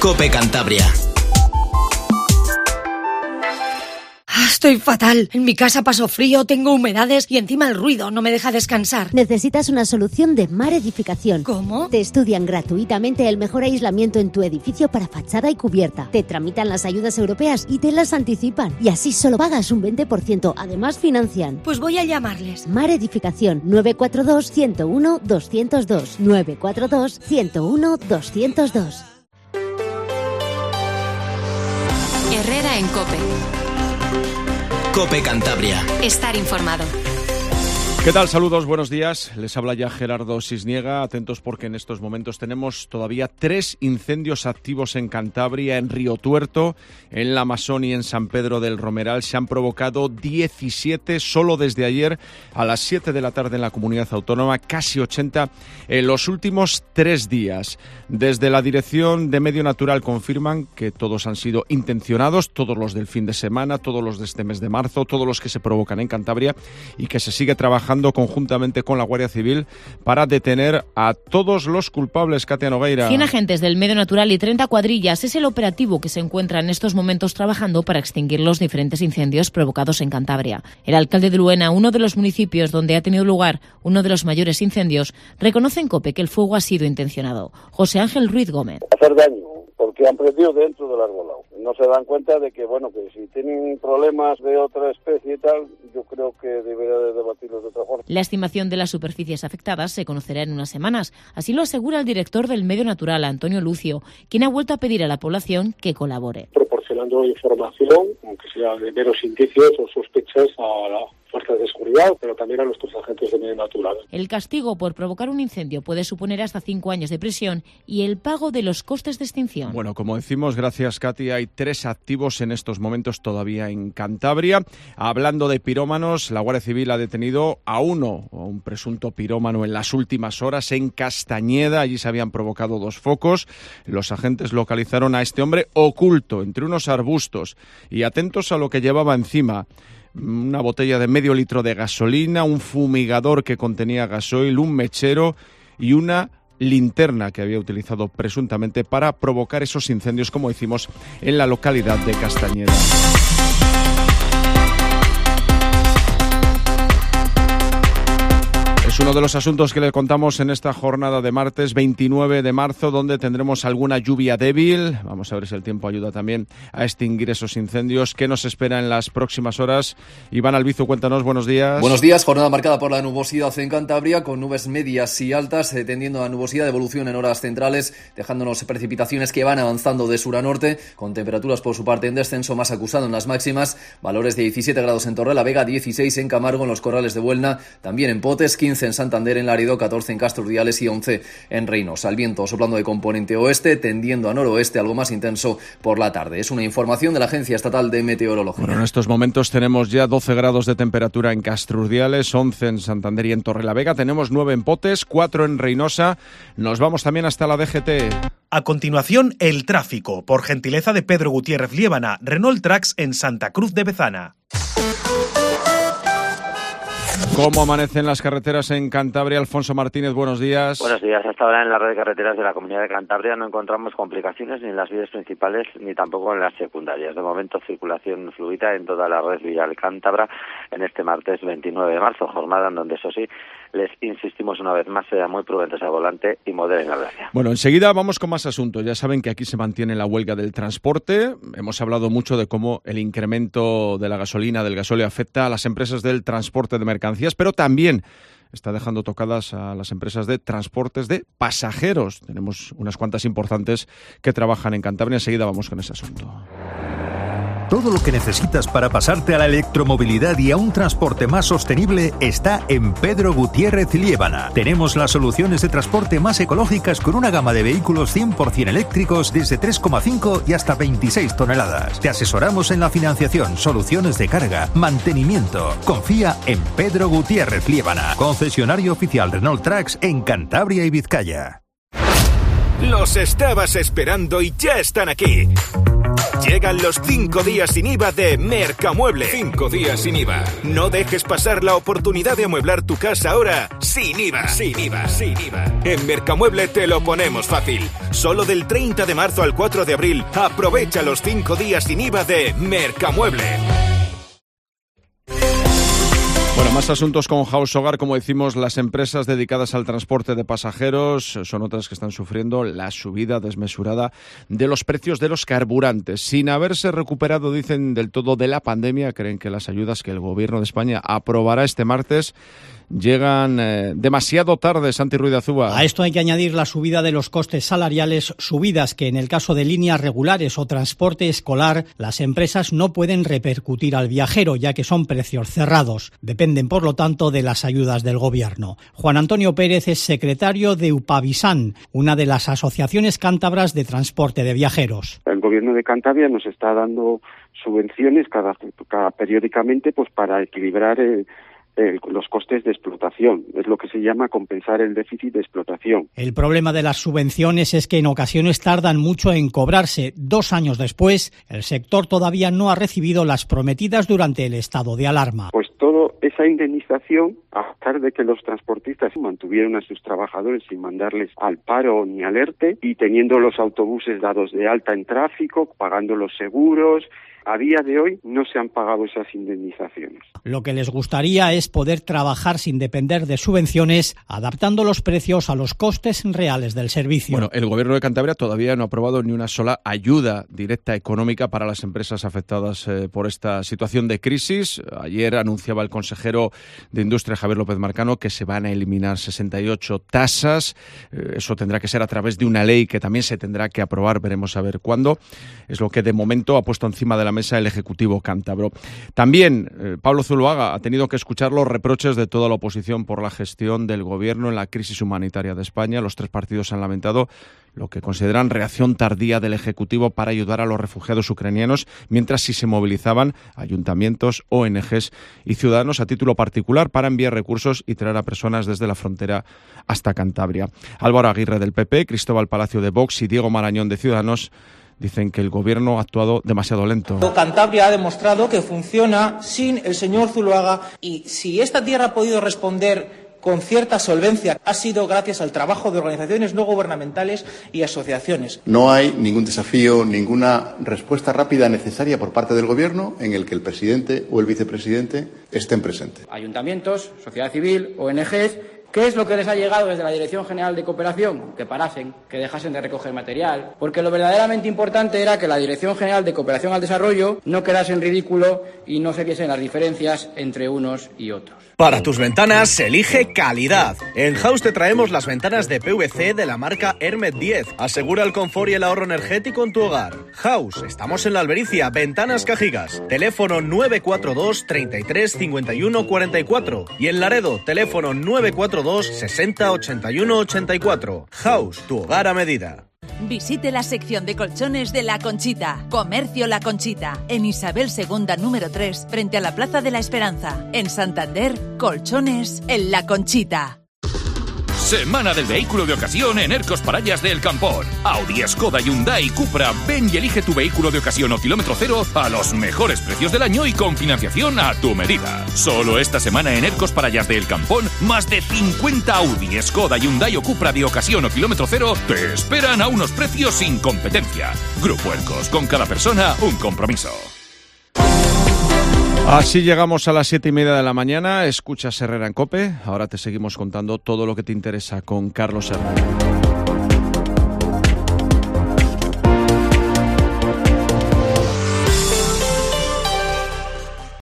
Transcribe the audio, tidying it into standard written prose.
COPE Cantabria. Estoy fatal. En mi casa paso frío, tengo humedades y encima el ruido no me deja descansar. Necesitas una solución de Mar Edificación. ¿Cómo? Te estudian gratuitamente el mejor aislamiento en tu edificio para fachada y cubierta. Te tramitan las ayudas europeas y te las anticipan. Y así solo pagas un 20%. Además financian. Pues voy a llamarles. Mar Edificación 942-101-202. 942-101-202. Herrera en COPE. COPE Cantabria. Estar informado. ¿Qué tal? Saludos, buenos días. Les habla ya Gerardo Sisniega. Atentos porque en estos momentos tenemos todavía 3 incendios activos en Cantabria, en Río Tuerto, en La Masón y en San Pedro del Romeral. Se han provocado 17 solo desde ayer a las 7 de la tarde en la comunidad autónoma, casi 80 en los últimos 3 días. Desde la Dirección de Medio Natural confirman que todos han sido intencionados, todos los del fin de semana, todos los de este mes de marzo, todos los que se provocan en Cantabria, y que se sigue trabajando conjuntamente con la Guardia Civil para detener a todos los culpables. Katia Nogueira. 100 agentes del Medio Natural y 30 cuadrillas es el operativo que se encuentra en estos momentos trabajando para extinguir los diferentes incendios provocados en Cantabria. El alcalde de Luena, uno de los municipios donde ha tenido lugar uno de los mayores incendios, reconoce en COPE que el fuego ha sido intencionado. José Ángel Ruiz Gómez. Hacer daño, porque han prendido dentro del arbolado. No se dan cuenta de que, que si tienen problemas de otra especie y tal, yo creo que debería de debatirlos de otra forma. La estimación de las superficies afectadas se conocerá en unas semanas. Así lo asegura el director del Medio Natural, Antonio Lucio, quien ha vuelto a pedir a la población que colabore. Proporcionando información, aunque sea de meros indicios o sospechas, a la fuerzas de seguridad, pero también a nuestros agentes de medio natural. El castigo por provocar un incendio puede suponer hasta 5 años de prisión y el pago de los costes de extinción. Bueno, como decimos, gracias Katia, hay 3 activos en estos momentos todavía en Cantabria. Hablando de pirómanos, la Guardia Civil ha detenido a un presunto pirómano en las últimas horas en Castañeda. Allí se habían provocado 2 focos. Los agentes localizaron a este hombre oculto entre unos arbustos y atentos a lo que llevaba encima. Una botella de medio litro de gasolina, un fumigador que contenía gasoil, un mechero y una linterna que había utilizado presuntamente para provocar esos incendios, como decimos, en la localidad de Castañeda. Es uno de los asuntos que le contamos en esta jornada de martes 29 de marzo, donde tendremos alguna lluvia débil. Vamos a ver si el tiempo ayuda también a extinguir esos incendios. ¿Qué nos espera en las próximas horas? Iván Albizu, cuéntanos, buenos días. Buenos días, jornada marcada por la nubosidad en Cantabria, con nubes medias y altas, tendiendo a nubosidad de evolución en horas centrales, dejándonos precipitaciones que van avanzando de sur a norte, con temperaturas por su parte en descenso, más acusado en las máximas, valores de 17 grados en Torrelavega, 16 en Camargo, en los Corrales de Buelna, también en Potes, 15 en Santander, en Lárido, 14 en Castro Urdiales y 11 en Reynosa. El viento soplando de componente oeste, tendiendo a noroeste, algo más intenso por la tarde. Es una información de la Agencia Estatal de Meteorología. Bueno, en estos momentos tenemos ya 12 grados de temperatura en Castro Urdiales, 11 en Santander y en Torrelavega. Tenemos 9 en Potes, 4 en Reynosa. Nos vamos también hasta la DGT. A continuación, el tráfico, por gentileza de Pedro Gutiérrez Liébana, Renault Trax en Santa Cruz de Bezana. ¿Cómo amanecen las carreteras en Cantabria? Alfonso Martínez, buenos días. Buenos días. Hasta ahora en la red de carreteras de la Comunidad de Cantabria no encontramos complicaciones ni en las vías principales ni tampoco en las secundarias. De momento, circulación fluida en toda la red vial cántabra en este martes 29 de marzo, jornada en donde, eso sí, les insistimos una vez más, sean muy prudentes al volante y moderen la velocidad. Bueno, enseguida vamos con más asuntos. Ya saben que aquí se mantiene la huelga del transporte. Hemos hablado mucho de cómo el incremento de la gasolina, del gasóleo, afecta a las empresas del transporte de mercancías, pero también está dejando tocadas a las empresas de transportes de pasajeros. Tenemos unas cuantas importantes que trabajan en Cantabria. Enseguida vamos con ese asunto. Todo lo que necesitas para pasarte a la electromovilidad y a un transporte más sostenible está en Pedro Gutiérrez Liébana. Tenemos las soluciones de transporte más ecológicas con una gama de vehículos 100% eléctricos desde 3,5 y hasta 26 toneladas. Te asesoramos en la financiación, soluciones de carga, mantenimiento. Confía en Pedro Gutiérrez Liébana, concesionario oficial Renault Trax en Cantabria y Vizcaya. Los estabas esperando y ya están aquí. Llegan los 5 días sin IVA de Mercamueble. 5 días sin IVA. No dejes pasar la oportunidad de amueblar tu casa ahora sin IVA. Sin IVA, sin IVA. En Mercamueble te lo ponemos fácil. Solo del 30 de marzo al 4 de abril, aprovecha los 5 días sin IVA de Mercamueble. Bueno, más asuntos con House Hogar. Como decimos, las empresas dedicadas al transporte de pasajeros son otras que están sufriendo la subida desmesurada de los precios de los carburantes. Sin haberse recuperado, dicen, del todo de la pandemia, creen que las ayudas que el Gobierno de España aprobará este martes llegan demasiado tarde. Santi Ruiz de Azúa. A esto hay que añadir la subida de los costes salariales, subidas que en el caso de líneas regulares o transporte escolar las empresas no pueden repercutir al viajero, ya que son precios cerrados. Dependen, por lo tanto, de las ayudas del Gobierno. Juan Antonio Pérez es secretario de UPAVISAN, una de las asociaciones cántabras de transporte de viajeros. El Gobierno de Cantabria nos está dando subvenciones cada periódicamente, pues para equilibrar los costes de explotación. Es lo que se llama compensar el déficit de explotación. El problema de las subvenciones es que en ocasiones tardan mucho en cobrarse. 2 años después, el sector todavía no ha recibido las prometidas durante el estado de alarma. Pues toda esa indemnización, a pesar de que los transportistas mantuvieron a sus trabajadores sin mandarles al paro ni al ERTE, y teniendo los autobuses dados de alta en tráfico, pagando los seguros, a día de hoy no se han pagado esas indemnizaciones. Lo que les gustaría es poder trabajar sin depender de subvenciones, adaptando los precios a los costes reales del servicio. Bueno, el Gobierno de Cantabria todavía no ha aprobado ni una sola ayuda directa económica para las empresas afectadas por esta situación de crisis. Ayer anunciaba el consejero de Industria, Javier López Marcano, que se van a eliminar 68 tasas. Eso tendrá que ser a través de una ley que también se tendrá que aprobar, veremos a ver cuándo. Es lo que de momento ha puesto encima de la mesa el Ejecutivo cántabro. También Pablo Zuloaga ha tenido que escuchar los reproches de toda la oposición por la gestión del Gobierno en la crisis humanitaria de España. Los 3 partidos han lamentado lo que consideran reacción tardía del Ejecutivo para ayudar a los refugiados ucranianos, mientras sí se movilizaban ayuntamientos, ONGs y ciudadanos a título particular para enviar recursos y traer a personas desde la frontera hasta Cantabria. Álvaro Aguirre del PP, Cristóbal Palacio de Vox y Diego Marañón de Ciudadanos dicen que el Gobierno ha actuado demasiado lento. Cantabria ha demostrado que funciona sin el señor Zuloaga, y si esta tierra ha podido responder con cierta solvencia ha sido gracias al trabajo de organizaciones no gubernamentales y asociaciones. No hay ningún desafío, ninguna respuesta rápida necesaria por parte del Gobierno en el que el presidente o el vicepresidente estén presentes. Ayuntamientos, sociedad civil, ONGs. ¿Qué es lo que les ha llegado desde la Dirección General de Cooperación? Que parasen, que dejasen de recoger material. Porque lo verdaderamente importante era que la Dirección General de Cooperación al Desarrollo no quedase en ridículo y no se viesen las diferencias entre unos y otros. Para tus ventanas, elige calidad. En House te traemos las ventanas de PVC de la marca Hermet 10. Asegura el confort y el ahorro energético en tu hogar. House, estamos en La Albericia, Ventanas Cajigas. Teléfono 942 33 51 44. Y en Laredo, teléfono 942 60 81 84. House, tu hogar a medida. Visite la sección de colchones de La Conchita. Comercio La Conchita. En Isabel II número 3, frente a la Plaza de la Esperanza. En Santander, colchones en La Conchita. Semana del vehículo de ocasión en Ercos Parallas del Campón. Audi, Skoda, Hyundai, Cupra. Ven y elige tu vehículo de ocasión o kilómetro cero a los mejores precios del año y con financiación a tu medida. Solo esta semana en Ercos Parallas del Campón, más de 50 Audi, Skoda, Hyundai o Cupra de ocasión o kilómetro cero te esperan a unos precios sin competencia. Grupo Ercos, con cada persona un compromiso. Así llegamos a las 7:30 de la mañana. Escuchas Herrera en COPE. Ahora te seguimos contando todo lo que te interesa con Carlos Herrera.